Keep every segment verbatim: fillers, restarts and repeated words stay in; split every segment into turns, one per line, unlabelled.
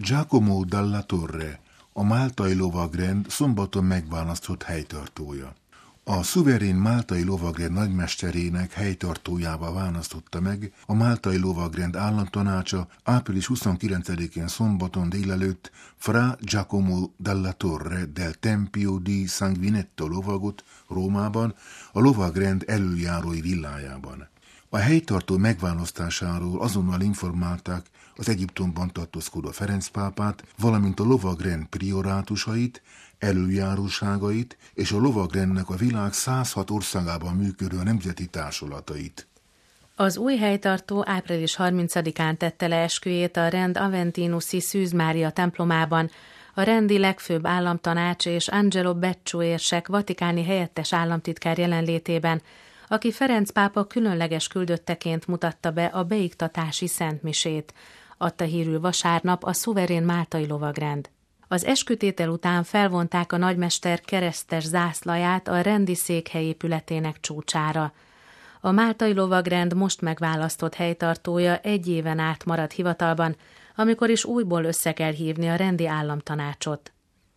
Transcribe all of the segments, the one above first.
Giacomo della Torre, a máltai lovagrend szombaton megválasztott helytartója. A szuverén máltai lovagrend nagymesterének helytartójába választotta meg a máltai lovagrend államtanácsa április huszonkilencedikén szombaton délelőtt Fra Giacomo della Torre del Tempio di Sanguinetto lovagot Rómában, a lovagrend elöljárói villájában. A helytartó megválasztásáról azonnal informálták az Egyiptomban tartózkodó Ferenc pápát, valamint a lovagrend priorátusait, elöljáróságait és a lovagrendnek a világ százhat országában működő nemzeti társulatait.
Az új helytartó április harmincadikán tette le esküjét a rend Aventinuszi Szűz Mária templomában, a rendi legfőbb államtanács és Angelo Becciu érsek vatikáni helyettes államtitkár jelenlétében, aki Ferenc pápa különleges küldötteként mutatta be a beiktatási szentmisét, adta hírül vasárnap a szuverén máltai lovagrend. Az eskütétel után felvonták a nagymester keresztes zászlaját a rendi székhely épületének csúcsára. A máltai lovagrend most megválasztott helytartója egy éven át marad hivatalban, amikor is újból össze kell hívni a rendi államtanácsot.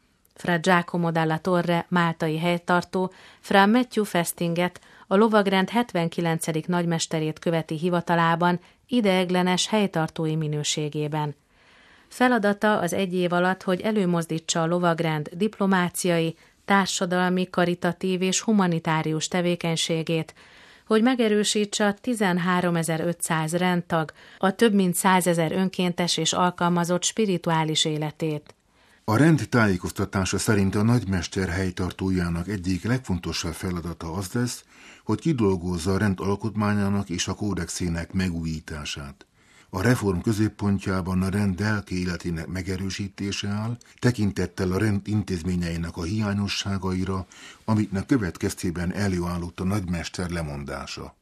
Fra Giacomo della Torre máltai helytartó, Fra Matthew Festinget, a lovagrend hetvenkilencedik nagymesterét követi hivatalában, ideiglenes helytartói minőségében. Feladata az egy év alatt, hogy előmozdítsa a lovagrend diplomáciai, társadalmi, karitatív és humanitárius tevékenységét, hogy megerősítse a tizenháromezer-ötszáz rendtag, a több mint százezer önkéntes és alkalmazott spirituális életét.
A rend tájékoztatása szerint a nagymester helytartójának egyik legfontosabb feladata az lesz, hogy kidolgozza a rend alkotmányának és a kódexének megújítását. A reform középpontjában a rend lelki életének megerősítése áll, tekintettel a rend intézményeinek a hiányosságaira, amiknek következtében előállott a nagymester lemondása.